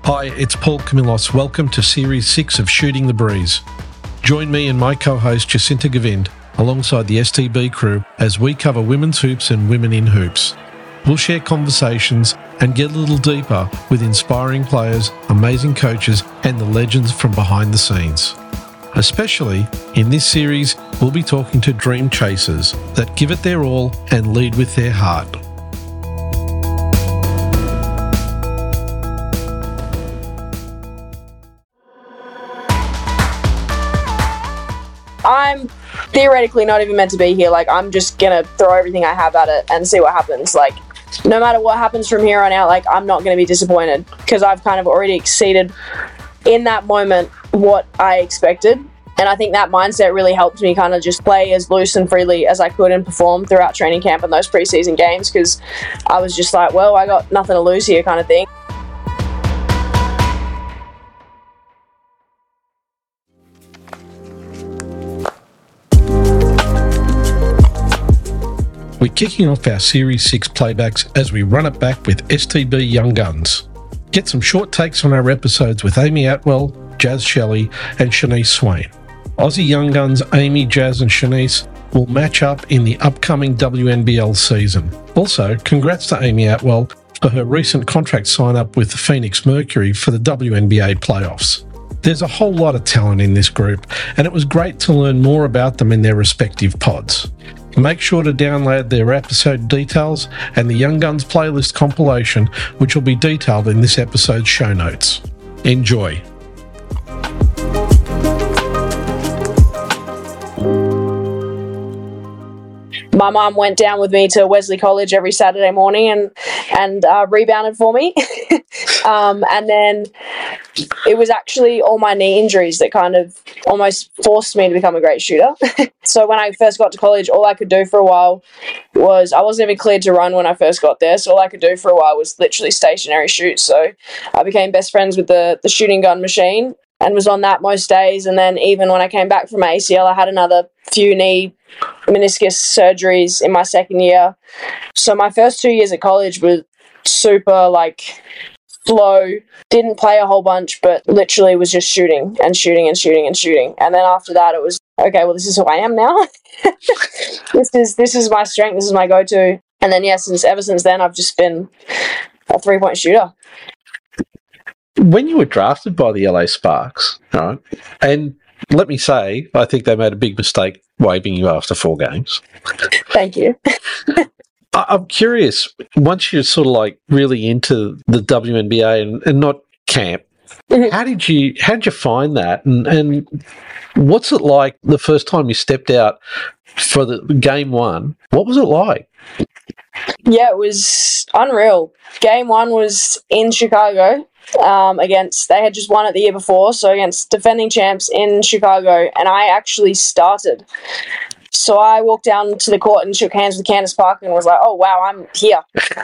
Hi, it's Paul Camillos. Welcome to Series 6 of Shooting the Breeze. Join me and my co-host Jacinta Govind alongside the STB crew as we cover women's hoops and women in hoops. We'll share conversations and get a little deeper with inspiring players, amazing coaches, and the legends from behind the scenes. Especially in this series, we'll be talking to dream chasers that give it their all and lead with their heart. I'm theoretically not even meant to be here. I'm just gonna throw everything I have at it and see what happens. No matter what happens from here on out, I'm not gonna be disappointed because I've kind of already exceeded in that moment what I expected. And I think that mindset really helped me kind of just play as loose and freely as I could and perform throughout training camp and those preseason games, because I was just I got nothing to lose here kind of thing. We're kicking off our Series 6 playbacks as we run it back with STB Young Guns. Get some short takes on our episodes with Amy Atwell, Jazz Shelley, and Shanice Swain. Aussie Young Guns Amy, Jazz, and Shanice will match up in the upcoming WNBL season. Also, congrats to Amy Atwell for her recent contract sign-up with the Phoenix Mercury for the WNBA playoffs. There's a whole lot of talent in this group, and it was great to learn more about them in their respective pods. Make sure to download their episode details and the Young Guns playlist compilation, which will be detailed in this episode's show notes. Enjoy. My mum went down with me to Wesley College every Saturday morning and rebounded for me. And then it was actually all my knee injuries that kind of almost forced me to become a great shooter. So when I first got to college, all I could do for a while was, I wasn't even cleared to run when I first got there, so all I could do for a while was literally stationary shoot. So I became best friends with the shooting gun machine and was on that most days. And then even when I came back from my ACL, I had another few knee meniscus surgeries in my second year. So my first 2 years at college were super flow, didn't play a whole bunch, but literally was just shooting and shooting and shooting and shooting. And then after that it was, okay, well, this is who I am now. This is my strength, this is my go-to. And then ever since then I've just been a 3-point shooter. When you were drafted by the LA Sparks, right, and let me say, I think they made a big mistake waiving you after 4 games. Thank you. I'm curious, once you're sort of really into the WNBA and not camp, how did you find that? And what's it like the first time you stepped out for the game one? What was it like? Yeah, it was unreal. Game one was in Chicago. They had just won it the year before, so against defending champs in Chicago, and I actually started. So I walked down to the court and shook hands with Candace Parker and was like, oh wow, I'm here.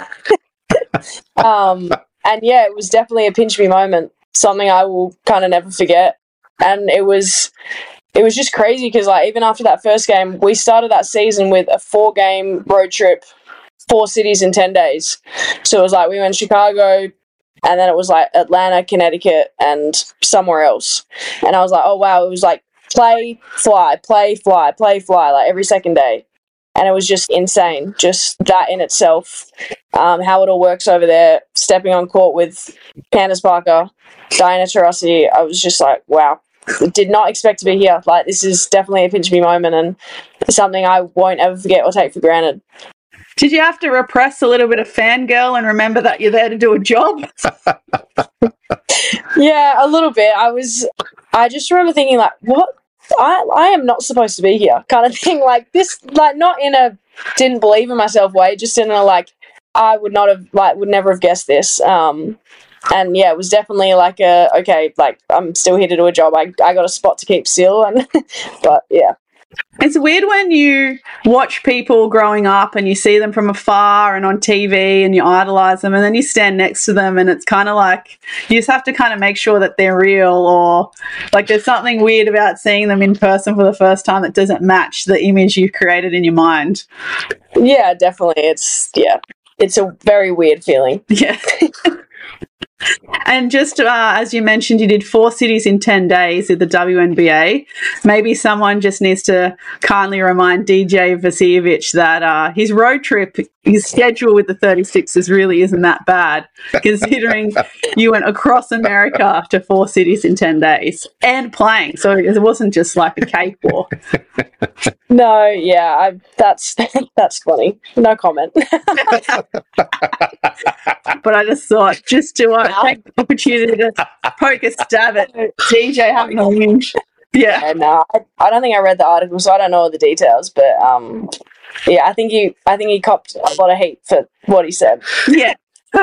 And yeah, it was definitely a pinch me moment, something I will kind of never forget. And it was just crazy because even after that first game, we started that season with a 4-game road trip, 4 cities in 10 days. So it was we went to Chicago, and then it was Atlanta, Connecticut, and somewhere else. And I was like, oh wow, it was play, fly, play, fly, play, fly, every second day. And it was just insane, just that in itself, how it all works over there, stepping on court with Candace Parker, Diana Taurasi. I was just wow, did not expect to be here. This is definitely a pinch me moment and something I won't ever forget or take for granted. Did you have to repress a little bit of fangirl and remember that you're there to do a job? Yeah, a little bit. I just remember thinking what? I am not supposed to be here kind of thing. Not in a didn't believe in myself way, just in a I would not have would never have guessed this. And yeah, it was definitely I'm still here to do a job. I got a spot to keep still, and but yeah. It's weird when you watch people growing up and you see them from afar and on TV and you idolize them, and then you stand next to them and it's kind of you just have to kind of make sure that they're real, or there's something weird about seeing them in person for the first time that doesn't match the image you've created in your mind. Yeah, definitely. It's a very weird feeling. Yeah. And just as you mentioned, you did 4 cities in 10 days at the WNBA. Maybe someone just needs to kindly remind DJ Vasiljevic that his road trip, his schedule with the 36ers really isn't that bad, considering you went across America to 4 cities in 10 days and playing. So it wasn't just like a cakewalk. No, yeah, that's funny. No comment. But I just thought, just to take the opportunity to poke a stab at DJ having a whinge. Yeah. No, I don't think I read the article, so I don't know all the details. But yeah, I think he copped a lot of hate for what he said. Yeah.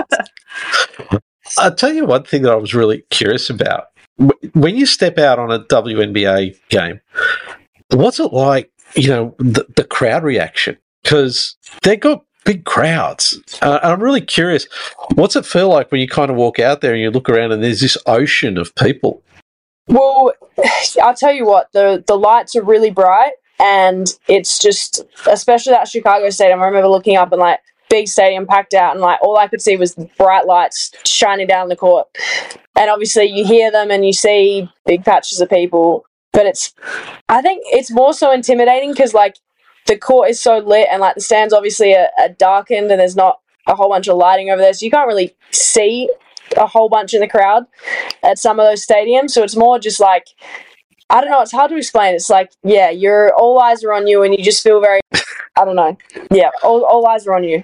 I'll tell you one thing that I was really curious about. When you step out on a WNBA game, what's it like, the crowd reaction? Because they got big crowds. I'm really curious, what's it feel like when you kind of walk out there and you look around and there's this ocean of people? Well, I'll tell you what, the lights are really bright, and it's just, especially that Chicago stadium, I remember looking up and like, big stadium packed out, and like all I could see was bright lights shining down the court. And obviously you hear them and you see big patches of people, but I think it's more so intimidating because like the court is so lit and like the stands obviously are darkened and there's not a whole bunch of lighting over there, so you can't really see a whole bunch in the crowd at some of those stadiums. So it's more just like, I don't know, it's hard to explain. It's like, yeah, all eyes are on you and you just feel very, I don't know. Yeah, all eyes are on you.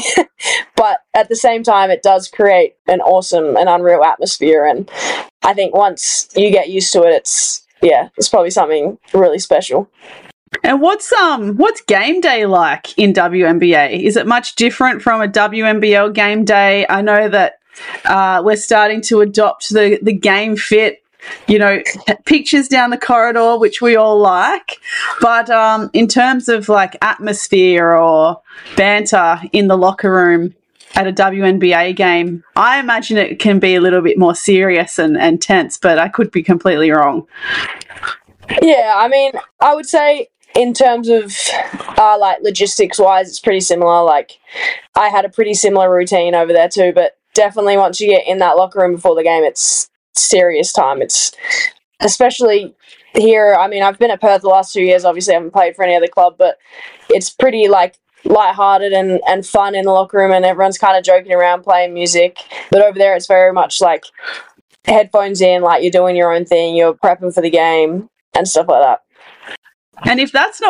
But at the same time, it does create an awesome and unreal atmosphere. And I think once you get used to it, it's probably something really special. And what's game day like in WNBA? Is it much different from a WNBL game day? I know that we're starting to adopt the game fit, pictures down the corridor, which we all like. But in terms of like atmosphere or banter in the locker room at a WNBA game, I imagine it can be a little bit more serious and tense, but I could be completely wrong. Yeah, I mean, I would say in terms of like logistics wise, it's pretty similar. Like I had a pretty similar routine over there too, but definitely once you get in that locker room before the game, it's serious time. It's especially here. I mean, I've been at Perth the last 2 years. Obviously, I haven't played for any other club, but it's pretty like lighthearted and fun in the locker room, and everyone's kind of joking around, playing music. But over there, it's very much like headphones in, like you're doing your own thing, you're prepping for the game and stuff like that. And if that's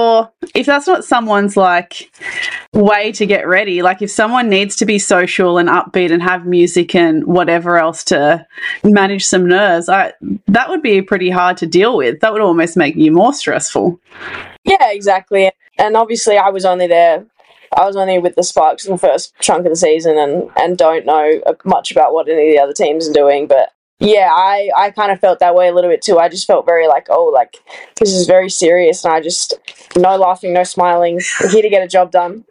not someone's like way to get ready, like if someone needs to be social and upbeat and have music and whatever else to manage some nerves, that would be pretty hard to deal with. That would almost make you more stressful. Yeah, exactly. And obviously I was only with the Sparks in the first chunk of the season and don't know much about what any of the other teams are doing, but yeah, I kind of felt that way a little bit too. I just felt very like, this is very serious, and I just, no laughing, no smiling, I'm here to get a job done.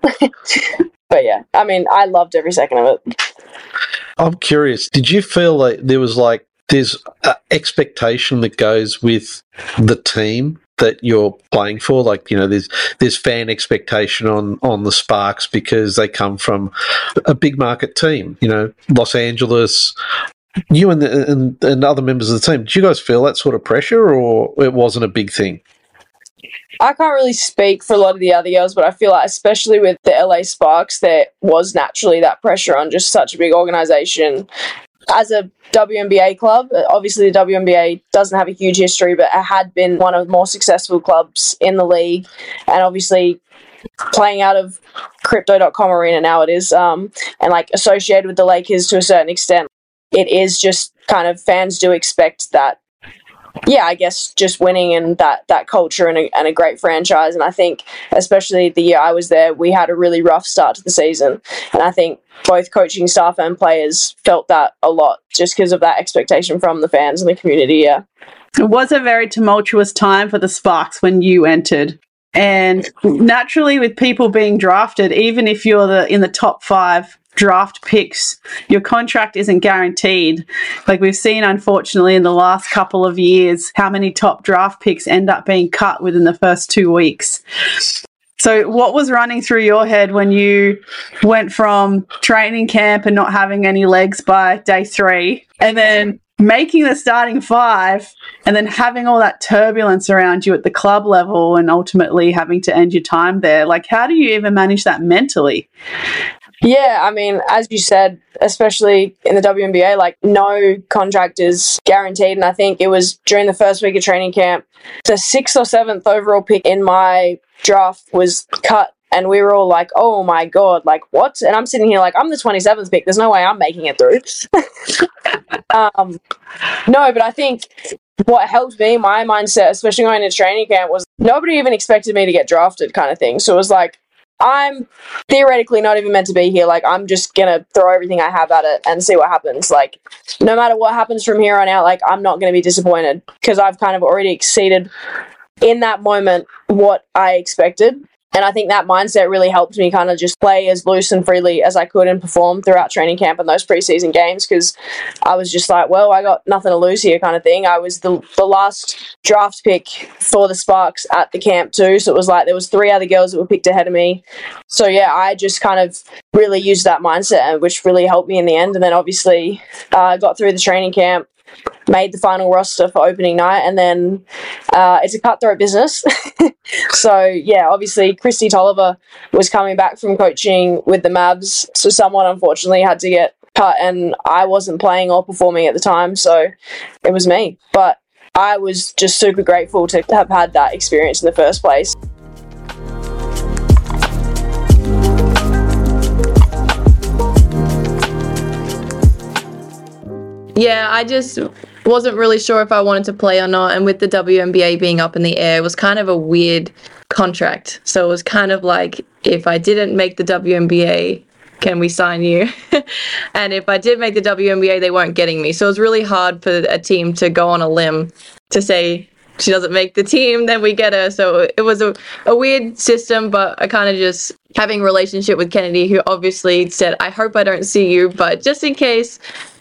But yeah, I mean, I loved every second of it. I'm curious, did you feel like there's expectation that goes with the team that you're playing for? Like, there's fan expectation on the Sparks because they come from a big market team, Los Angeles. You and other members of the team, did you guys feel that sort of pressure, or it wasn't a big thing? I can't really speak for a lot of the other girls, but I feel like especially with the LA Sparks, there was naturally that pressure on just such a big organisation. As a WNBA club, obviously the WNBA doesn't have a huge history, but it had been one of the more successful clubs in the league, and obviously playing out of Crypto.com Arena now it is, and like associated with the Lakers to a certain extent. It is just kind of, fans do expect that, yeah, I guess just winning and that culture and a great franchise. And I think, especially the year I was there, we had a really rough start to the season. And I think both coaching staff and players felt that a lot just because of that expectation from the fans and the community, yeah. It was a very tumultuous time for the Sparks when you entered. And naturally, with people being drafted, even if you're in the top 5 draft picks, your contract isn't guaranteed. Like we've seen, unfortunately, in the last couple of years, how many top draft picks end up being cut within the first 2 weeks. So what was running through your head when you went from training camp and not having any legs by day 3 and then making the starting 5 and then having all that turbulence around you at the club level and ultimately having to end your time there? Like, how do you even manage that mentally? Yeah, I mean, as you said, especially in the WNBA, like no contract is guaranteed. And I think it was during the first week of training camp, the 6th or 7th overall pick in my draft was cut. And we were all like, oh my God, like what? And I'm sitting here like, I'm the 27th pick. There's no way I'm making it through. No, but I think what helped me, my mindset, especially going into training camp, was nobody even expected me to get drafted kind of thing. So it was like, I'm theoretically not even meant to be here. Like, I'm just going to throw everything I have at it and see what happens. Like, no matter what happens from here on out, like, I'm not going to be disappointed because I've kind of already exceeded in that moment what I expected. And I think that mindset really helped me kind of just play as loose and freely as I could and perform throughout training camp and those preseason games because I was just like, well, I got nothing to lose here kind of thing. I was the last draft pick for the Sparks at the camp too. So it was like there was 3 other girls that were picked ahead of me. So yeah, I just kind of really used that mindset, which really helped me in the end. And then obviously got through the training camp, made the final roster for opening night, and then it's a cutthroat business. So yeah, obviously Christy Tolliver was coming back from coaching with the Mavs, so someone unfortunately had to get cut, and I wasn't playing or performing at the time, so it was me. But I was just super grateful to have had that experience in the first place. Yeah, I just wasn't really sure if I wanted to play or not. And with the WNBA being up in the air, it was kind of a weird contract. So it was kind of like, if I didn't make the WNBA, can we sign you? And if I did make the WNBA, they weren't getting me. So it was really hard for a team to go on a limb to say, she doesn't make the team, then we get her. So it was a weird system, but I kind of just having a relationship with Kennedy, who obviously said, I hope I don't see you, but just in case,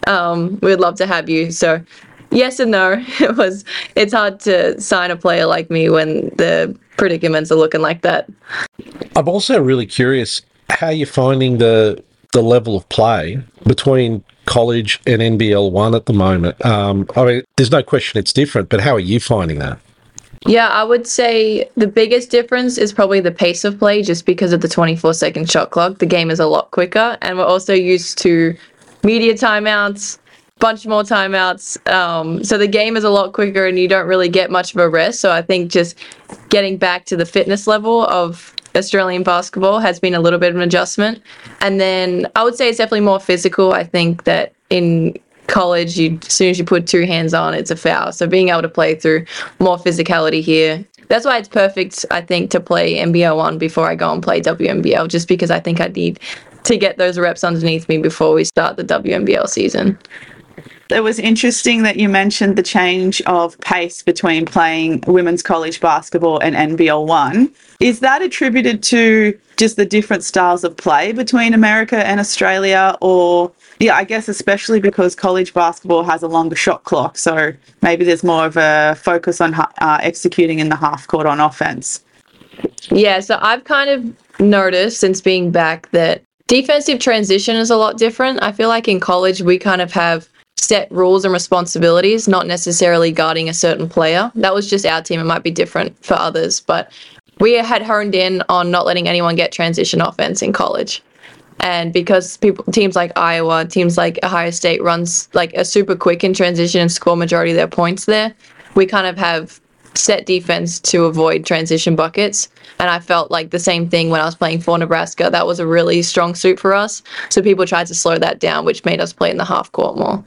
we'd love to have you. So yes and no. It's hard to sign a player like me when the predicaments are looking like that. I'm also really curious how you're finding the level of play between college and NBL 1 at the moment. I mean, there's no question it's different, but how are you finding that? Yeah, I would say the biggest difference is probably the pace of play, just because of the 24-second shot clock. The game is a lot quicker, and we're also used to media timeouts, bunch more timeouts. So the game is a lot quicker, and you don't really get much of a rest. So I think just getting back to the fitness level of Australian basketball has been a little bit of an adjustment. And then I would say it's definitely more physical. I think that in college, as soon as you put 2 hands on, it's a foul. So being able to play through more physicality here, that's why it's perfect, I think, to play NBL 1 before I go and play WNBL, just because I think I need to get those reps underneath me before we start the WNBL season. It was interesting that you mentioned the change of pace between playing women's college basketball and NBL 1. Is that attributed to just the different styles of play between America and Australia? Or, yeah, I guess especially because college basketball has a longer shot clock, so maybe there's more of a focus on executing in the half court on offense. Yeah, so I've kind of noticed since being back that defensive transition is a lot different. I feel like in college we kind of have set rules and responsibilities, not necessarily guarding a certain player. That was just our team. It might be different for others, but we had honed in on not letting anyone get transition offense in college. And because teams like Iowa, teams like Ohio State runs like a super quick in transition and score majority of their points there, we kind of have set defense to avoid transition buckets. And I felt like the same thing when I was playing for Nebraska. That was a really strong suit for us. So people tried to slow that down, which made us play in the half court more.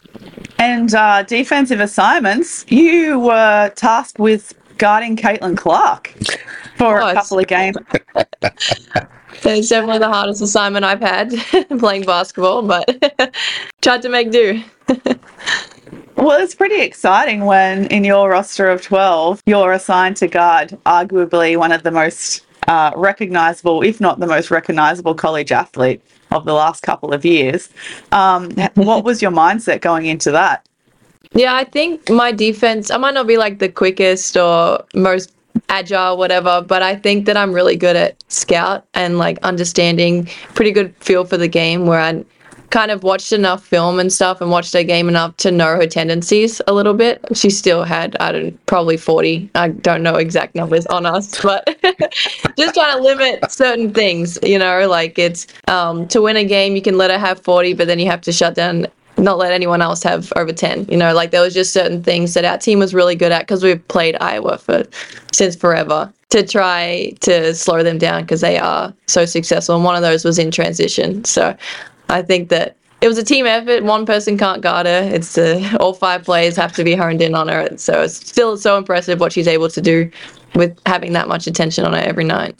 And defensive assignments, you were tasked with guarding Caitlin Clark for a couple of games. It's definitely the hardest assignment I've had playing basketball, but tried to make do. Well, it's pretty exciting when in your roster of 12, you're assigned to guard arguably one of the most recognisable, if not the most recognisable college athlete of the last couple of years. What was your mindset going into that? Yeah, I think my defense, I might not be like the quickest or most agile, whatever. But I think that I'm really good at scout and like understanding, pretty good feel for the game, where I kind of watched enough film and stuff and watched her game enough to know her tendencies a little bit. She still had, I don't know, probably 40. I don't know exact numbers on us, but just trying to limit certain things, you know, like it's to win a game, you can let her have 40, but then you have to shut down, not let anyone else have over 10, you know, like there was just certain things that our team was really good at because we've played Iowa since forever, to try to slow them down because they are so successful. And one of those was in transition. So I think that it was a team effort. One person can't guard her. It's all 5 players have to be honed in on her. So it's still so impressive what she's able to do with having that much attention on her every night.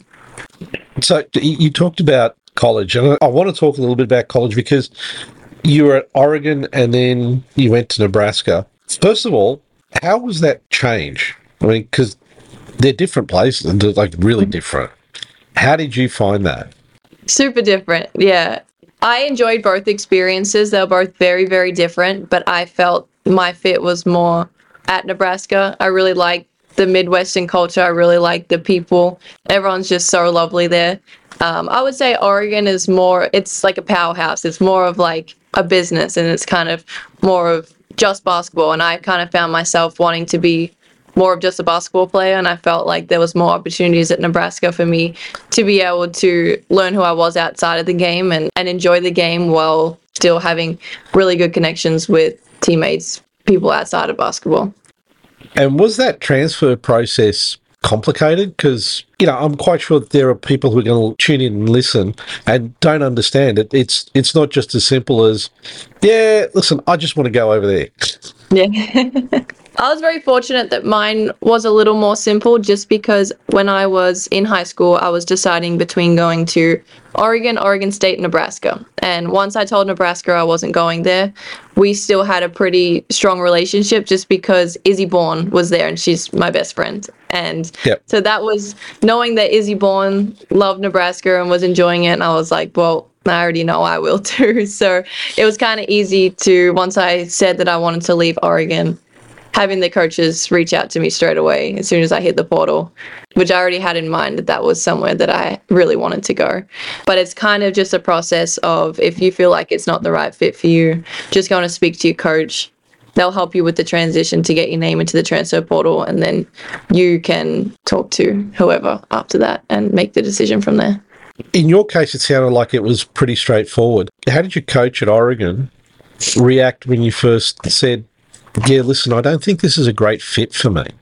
So you talked about college, and I want to talk a little bit about college because you were at Oregon and then you went to Nebraska. First of all, how was that change? I mean, because they're different places and they're like really different. How did you find that? Super different, yeah. I enjoyed both experiences. They were both very, very different, but I felt my fit was more at Nebraska. I really liked the Midwestern culture. I really liked the people. Everyone's just so lovely there. I would say Oregon is more, it's like a powerhouse. It's more of like a business, and it's kind of more of just basketball. And I kind of found myself wanting to be more of just a basketball player, and I felt like there was more opportunities at Nebraska for me to be able to learn who I was outside of the game and enjoy the game while still having really good connections with teammates, people outside of basketball. And was that transfer process complicated? Because, you know, I'm quite sure that there are people who are going to tune in and listen and don't understand it. It's not just as simple as, yeah, listen, I just want to go over there. Yeah. I was very fortunate that mine was a little more simple, just because when I was in high school, I was deciding between going to Oregon, Oregon State, Nebraska. And once I told Nebraska I wasn't going there, we still had a pretty strong relationship just because Izzy Bourne was there and she's my best friend. And So that was knowing that Izzy Bourne loved Nebraska and was enjoying it. And I was like, well, I already know I will too. So it was kind of easy to, once I said that I wanted to leave Oregon, having the coaches reach out to me straight away as soon as I hit the portal, which I already had in mind that was somewhere that I really wanted to go. But it's kind of just a process of, if you feel like it's not the right fit for you, just going to speak to your coach. They'll help you with the transition to get your name into the transfer portal, and then you can talk to whoever after that and make the decision from there. In your case, it sounded like it was pretty straightforward. How did your coach at Oregon react when you first said, yeah, listen, I don't think this is a great fit for me?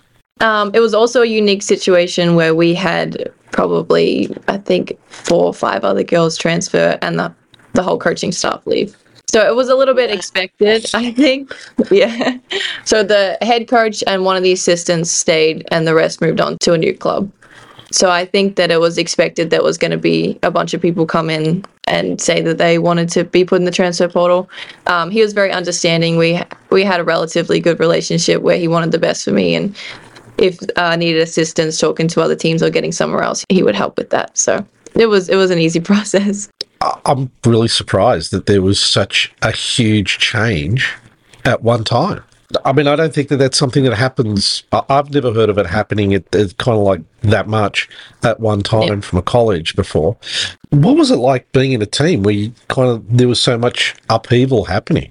It was also a unique situation where we had probably, I think, 4 or 5 other girls transfer and the whole coaching staff leave. So it was a little bit expected, I think. Yeah. So the head coach and one of the assistants stayed and the rest moved on to a new club. So I think that it was expected that was going to be a bunch of people come in and say that they wanted to be put in the transfer portal. He was very understanding. We had a relatively good relationship where he wanted the best for me, and if I needed assistance talking to other teams or getting somewhere else, he would help with that. So it was an easy process. I'm really surprised that there was such a huge change at one time. I mean, I don't think that that's something that happens. I've never heard of it happening at kind of like that much at one time from a college before. What was it like being in a team where there was so much upheaval happening?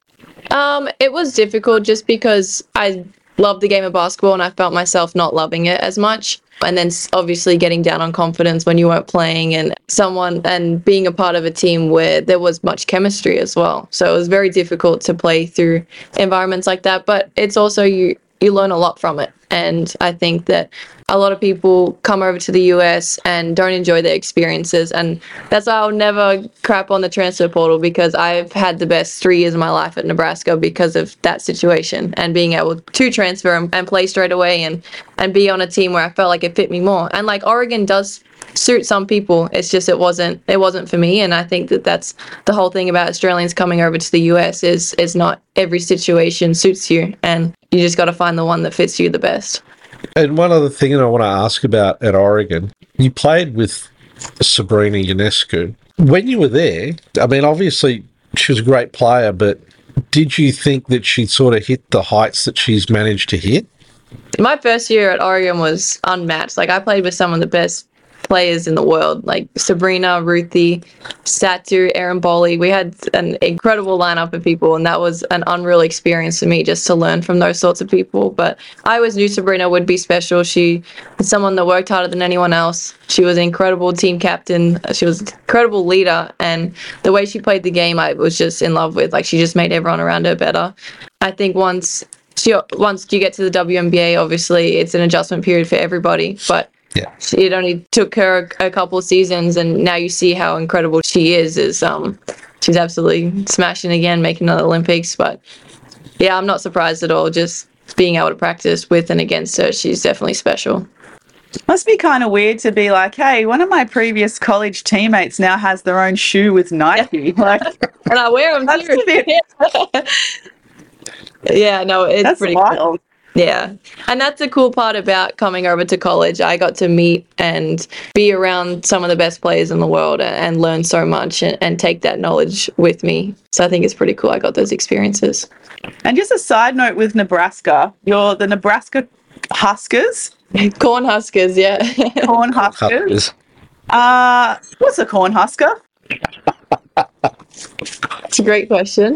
It was difficult just because I loved the game of basketball and I felt myself not loving it as much. And then obviously getting down on confidence when you weren't playing, and being a part of a team where there was much chemistry as well. So it was very difficult to play through environments like that, but it's also you learn a lot from it. And I think that a lot of people come over to the US and don't enjoy their experiences. And that's why I'll never crap on the transfer portal, because I've had the best 3 years of my life at Nebraska because of that situation and being able to transfer and play straight away and be on a team where I felt like it fit me more. And like Oregon does suit some people. It's just it wasn't for me. And I think that that's the whole thing about Australians coming over to the US is not every situation suits you, and you just got to find the one that fits you the best. And one other thing I want to ask about at Oregon, you played with Sabrina Ionescu. When you were there, I mean, obviously she was a great player, but did you think that she sort of hit the heights that she's managed to hit? My first year at Oregon was unmatched. Like, I played with some of the best players in the world, like Sabrina, Ruthie, Satu, Erin Bowley. We had an incredible lineup of people, and that was an unreal experience for me just to learn from those sorts of people. But I always knew Sabrina would be special. She was someone that worked harder than anyone else. She was an incredible team captain. She was an incredible leader, and the way she played the game, I was just in love with. Like, she just made everyone around her better. I think once you get to the WNBA, obviously it's an adjustment period for everybody, but Yeah. it only took her a couple of seasons, and now you see how incredible she is. She's absolutely smashing again, making another Olympics. But yeah, I'm not surprised at all. Just being able to practice with and against her, she's definitely special. Must be kind of weird to be like, hey, one of my previous college teammates now has their own shoe with Nike. Like, And I wear them that's too. Yeah, no, it's that's pretty wild. cool. Yeah. And that's the cool part about coming over to college. I got to meet and be around some of the best players in the world and learn so much and take that knowledge with me. So I think it's pretty cool I got those experiences. And just a side note with Nebraska, you're the Nebraska Huskers, Corn Huskers, yeah. Corn Huskers. What's a Corn Husker? It's a great question.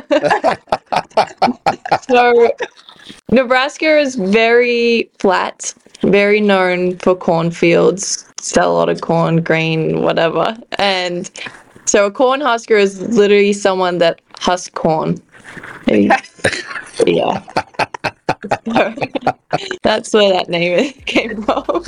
So Nebraska is very flat, very known for cornfields, sell a lot of corn, grain, whatever. And so a corn husker is literally someone that husks corn. Yeah. So, that's where that name came from.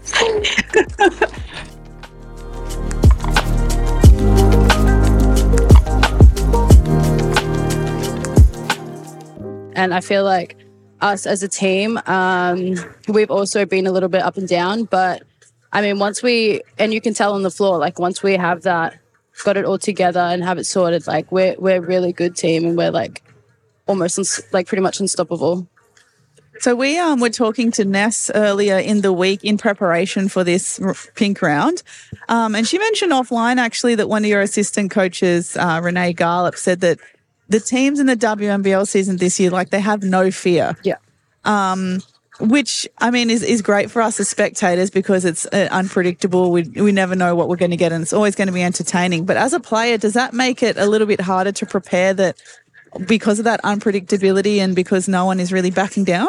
And I feel like us as a team, we've also been a little bit up and down. But I mean, and you can tell on the floor, like once we have that, got it all together and have it sorted, like we're a really good team, and we're like almost like pretty much unstoppable. So we were talking to Ness earlier in the week in preparation for this pink round, and she mentioned offline actually that one of your assistant coaches, Renee Garlop, said that the teams in the WNBL season this year, like they have no fear. Yeah. Which, I mean, is great for us as spectators because it's unpredictable. We never know what we're going to get, and it's always going to be entertaining. But as a player, does that make it a little bit harder to prepare that because of that unpredictability and because no one is really backing down?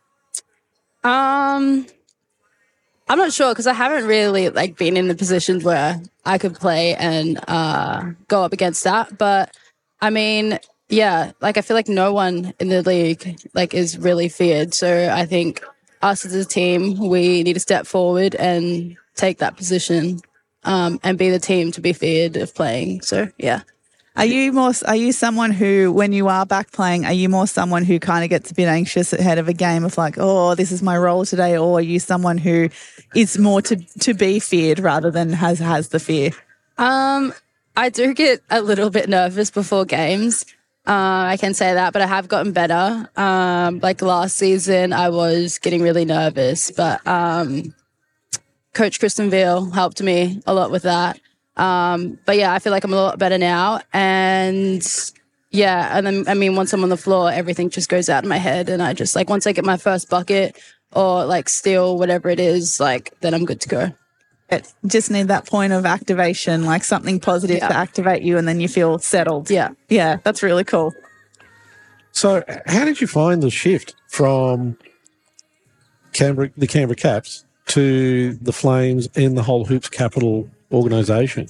I'm not sure because I haven't really like been in the positions where I could play and go up against that. But I mean, yeah, like I feel like no one in the league like is really feared. So I think us as a team, we need to step forward and take that position and be the team to be feared of playing. So yeah. Are you someone who, when you are back playing, are you more someone who kind of gets a bit anxious ahead of a game of like, oh, this is my role today, or are you someone who is more to be feared rather than has the fear? I do get a little bit nervous before games. I can say that, but I have gotten better. Like last season, I was getting really nervous, but Coach Kristen Veal helped me a lot with that. But yeah, I feel like I'm a lot better now. And yeah, and then, I mean, once I'm on the floor, everything just goes out of my head. And I just like, once I get my first bucket or like steal, whatever it is, like, then I'm good to go. Just need that point of activation, like something positive to activate you, and then you feel settled. Yeah. Yeah, that's really cool. So how did you find the shift from the Canberra Caps to the Flames and the whole Hoops Capital organisation?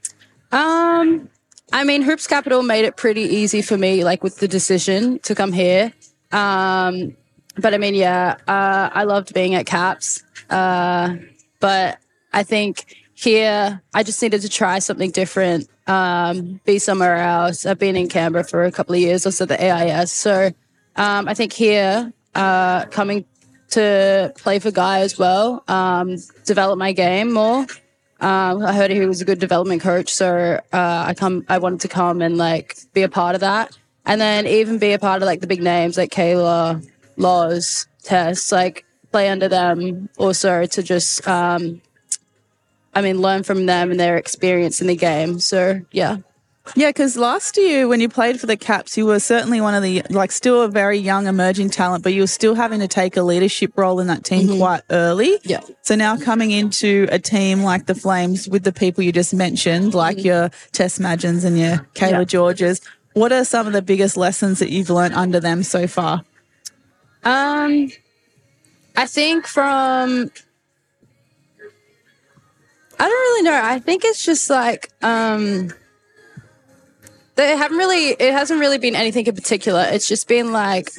I mean, Hoops Capital made it pretty easy for me, like with the decision to come here. But I mean, yeah, I loved being at Caps. But I think here I just needed to try something different, be somewhere else. I've been in Canberra for a couple of years, also the AIS. So I think here, coming to play for Guy as well, develop my game more. I heard he was a good development coach, so I wanted to come and like be a part of that, and then even be a part of like the big names like Kayla, Loz, Tess, like play under them also to just learn from them and their experience in the game. So yeah. Yeah, because last year when you played for the Caps, you were certainly one of the, like, still a very young emerging talent, but you were still having to take a leadership role in that team quite early. Yeah. So now coming into a team like the Flames with the people you just mentioned, like your Tess Madgens and your Kayla Georges, what are some of the biggest lessons that you've learned under them so far? I think from, I don't really know. I think it's just like, it hasn't really been anything in particular. It's just been like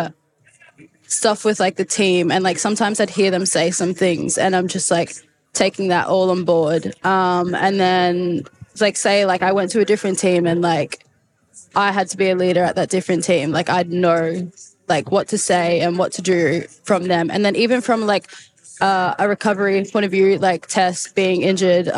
stuff with like the team, and like sometimes I'd hear them say some things and I'm just like taking that all on board. And then like say like I went to a different team and like I had to be a leader at that different team. Like I'd know like what to say and what to do from them. And then even from like a recovery point of view, like Tess being injured,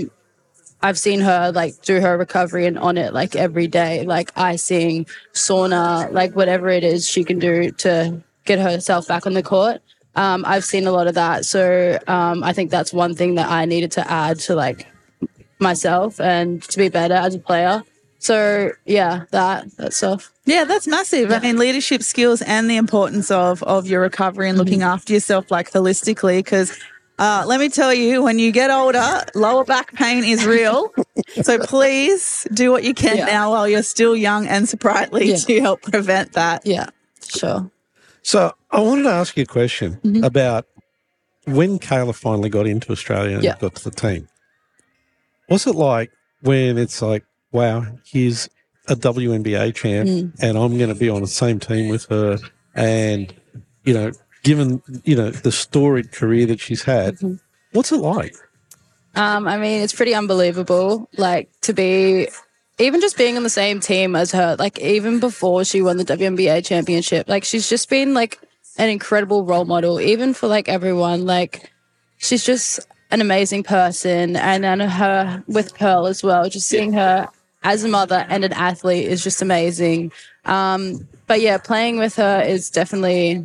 I've seen her like do her recovery and on it like every day, like icing, sauna, like whatever it is she can do to get herself back on the court. I've seen a lot of that. So I think that's one thing that I needed to add to like myself and to be better as a player. So yeah, that stuff. Yeah, that's massive. I mean, leadership skills and the importance of your recovery and looking after yourself like holistically, because let me tell you, when you get older, lower back pain is real. So please do what you can now while you're still young and sprightly to help prevent that. Yeah, sure. So I wanted to ask you a question about when Kayla finally got into Australia and got to the team. What's it like when it's like, wow, here's a WNBA champ and I'm going to be on the same team with her, and, you know, given, you know, the storied career that she's had, what's it like? I mean, it's pretty unbelievable, like to be even just being on the same team as her, like even before she won the WNBA championship, like she's just been like an incredible role model, even for like everyone. Like she's just an amazing person. And then her with Pearl as well, just seeing her as a mother and an athlete is just amazing. But yeah, playing with her is definitely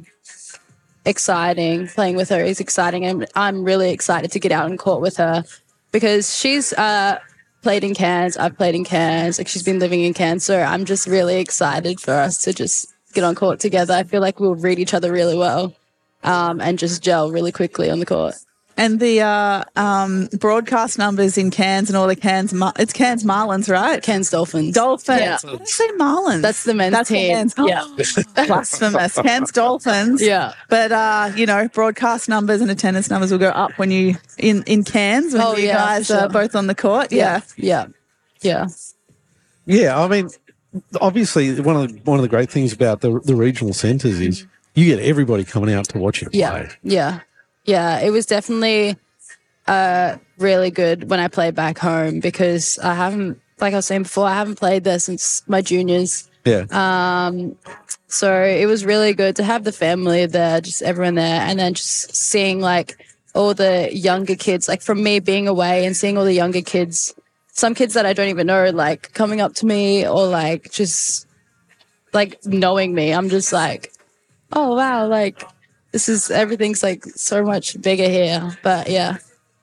exciting. Playing with her is exciting, and I'm really excited to get out on court with her because she's played in Cairns. I've played in Cairns. Like she's been living in Cairns, so I'm just really excited for us to just get on court together. I feel like we'll read each other really well, and just gel really quickly on the court. And the broadcast numbers in Cairns and all the Cairns, it's Cairns Marlins, right? Cairns Dolphins. Dolphins. Yeah. What did I say Marlins? That's the men's team. Yeah. Blasphemous. Cairns Dolphins. Yeah. But, you know, broadcast numbers and attendance numbers will go up when you, in Cairns, when you guys are both on the court. Yeah. Yeah. Yeah. Yeah, I mean, obviously one of the great things about the regional centres is you get everybody coming out to watch you play. Yeah. Yeah, it was definitely really good when I played back home because I haven't, like I was saying before, I haven't played there since my juniors. Yeah. So it was really good to have the family there, just everyone there, and then just seeing like all the younger kids, like from me being away and seeing all the younger kids, some kids that I don't even know, like coming up to me or like just like knowing me. I'm just like, oh, wow, like everything's like so much bigger here. But yeah.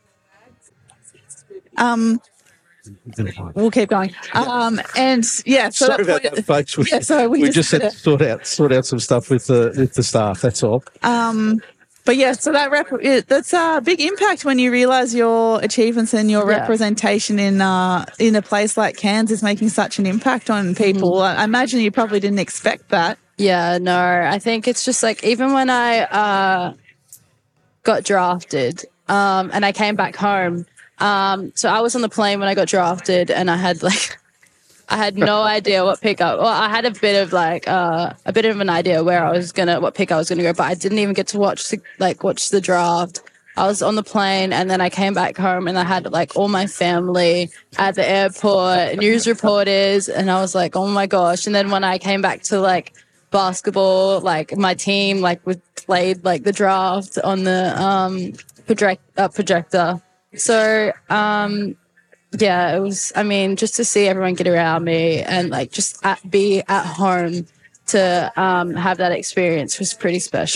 We'll keep going. And yeah, so sorry about that, folks. We just had to sort out some stuff with the staff. That's all. But yeah, so that's a big impact when you realise your achievements and your representation in a place like Cairns is making such an impact on people. I imagine you probably didn't expect that. Yeah, no, I think it's just like even when I got drafted and I came back home, so I was on the plane when I got drafted and I had no idea what pickup. Well, I had a bit of an idea what pick I was gonna go, but I didn't even get to watch the draft. I was on the plane and then I came back home and I had like all my family at the airport, news reporters, and I was like, oh my gosh. And then when I came back to like basketball, like my team like played like the draft on the projector. So yeah, it was, I mean, just to see everyone get around me and like just be at home to have that experience was pretty special.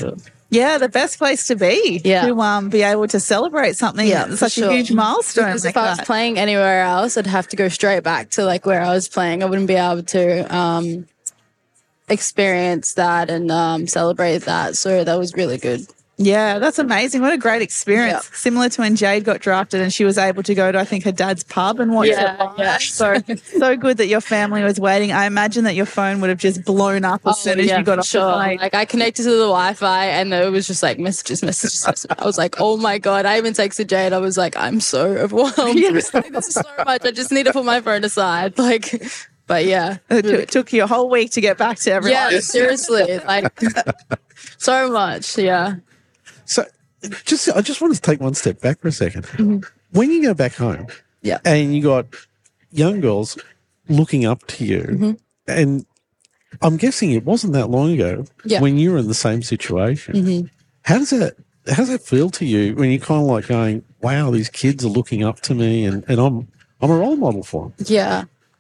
Yeah, the best place to be. Yeah. To be able to celebrate something, for such sure. a huge milestone. Because like if I was that. playing anywhere else, I'd have to go straight back to like where I was playing. I wouldn't be able to experience that and celebrate that. So that was really good. Yeah, that's amazing. What a great experience. Yeah. Similar to when Jade got drafted and she was able to go to, I think, her dad's pub and watch it live. Yeah. So good that your family was waiting. I imagine that your phone would have just blown up as soon as you got off the plane. Like I connected to the Wi-Fi and it was just like messages. I was like, oh my God. I even texted Jade. I was like, I'm so overwhelmed. Like, this is so much. I just need to put my phone aside. Like, but yeah. It took you a whole week to get back to everyone. Yeah, seriously. Like so much. Yeah. So, I just want to take one step back for a second. Mm-hmm. When you go back home, Yeah. and you got young girls looking up to you, Mm-hmm. and I'm guessing it wasn't that long ago Yeah. when you were in the same situation. Mm-hmm. How does that feel to you when you're kind of like going, "Wow, these kids are looking up to me, and I'm a role model for them." Yeah.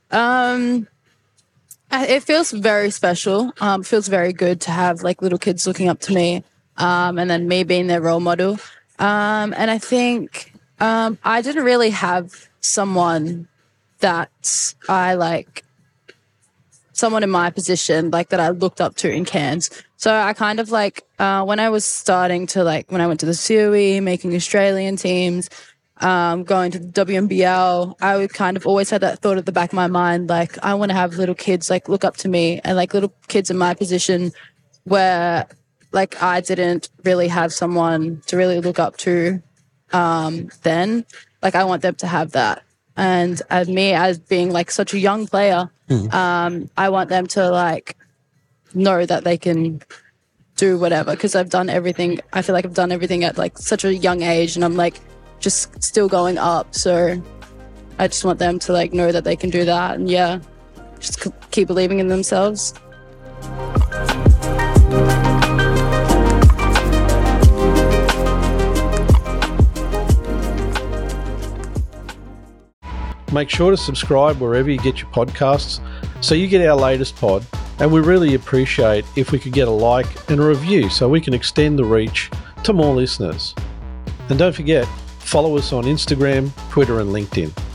It feels very special. It feels very good to have like little kids looking up to me, and then me being their role model. And I think I didn't really have someone that I like, someone in my position like that I looked up to in Cairns. So I kind of like when I was starting to like when I went to the COE, making Australian teams. Going to the WNBL, I would kind of always had that thought at the back of my mind, like I want to have little kids like look up to me, and like little kids in my position where like I didn't really have someone to really look up to then, like I want them to have that. And as me as being like such a young player, I want them to like know that they can do whatever, because I've done everything. I feel like I've done everything at like such a young age, and I'm like just still going up. So I just want them to like know that they can do that, and yeah, just keep believing in themselves. Make sure to subscribe wherever you get your podcasts so you get our latest pod, and we really appreciate if we could get a like and a review so we can extend the reach to more listeners. And don't forget, follow us on Instagram, Twitter and LinkedIn.